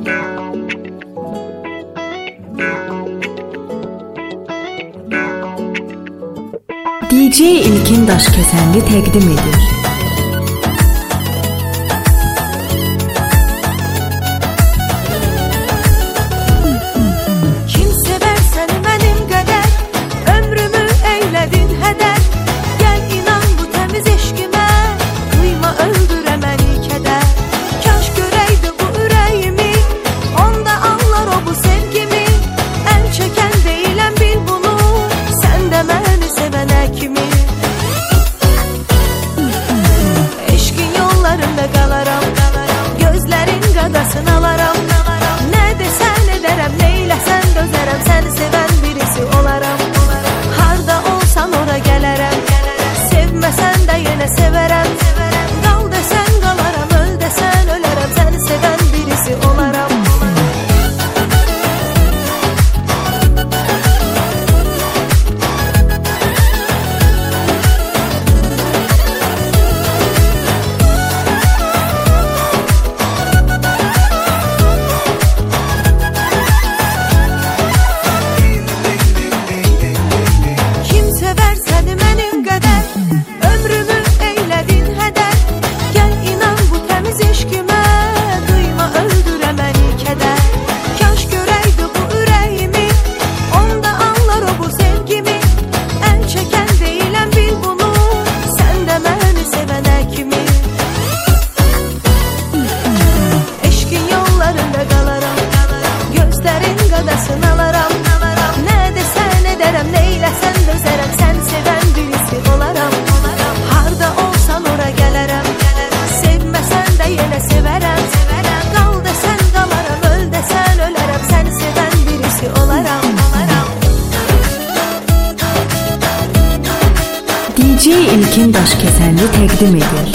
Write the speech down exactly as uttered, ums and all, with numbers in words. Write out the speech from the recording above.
D J İlkin Daşkəsənli təqdim edir. Kim sevər səni mənim qədər, ömrümü eylədin hədər. Gəl inan bu təmiz eşqimə, duyma öldürə məni kədər. Kaş görəydi bu ürəyimi, onda anlar o bu sevgimi. Əl çəkən deyiləm bil bunu, sən də məni sevənə kimi. Eşqin yollarında qalaram, gözlərin qadasını alaram. Nə desən edərəm, neyləsən dözərəm, səni sevən birisi olaram. Harda olsan ora gələrəm, sevməsən də yenə sevərəm. Qal desən qalaram, öl desən ölərəm, səni sevən birisi olaram. Kim sevər səni mənim qədər, ömrümü eylədin hədər. Gəl inan bu təmiz eşqimə, duyma öldürə məni kədər. Kaş görəydi bu ürəyimi, onda anlar o bu sevgimi. Əl çəkən deyiləm bil bunu, sən də məni sevənə kimi. Eşqin yollarında qalaram, gözlərin qadasını alaram. Nə desən edərəm, neyləsən dözərəm, səni sevən birisi olaram. Harda olsan ora gələrəm, sevməsən də yenə sevərəm. Qal desən qalaram, öl desən ölərəm, səni sevən birisi olaram. D J İlkin Daşkəsənli təqdim edir.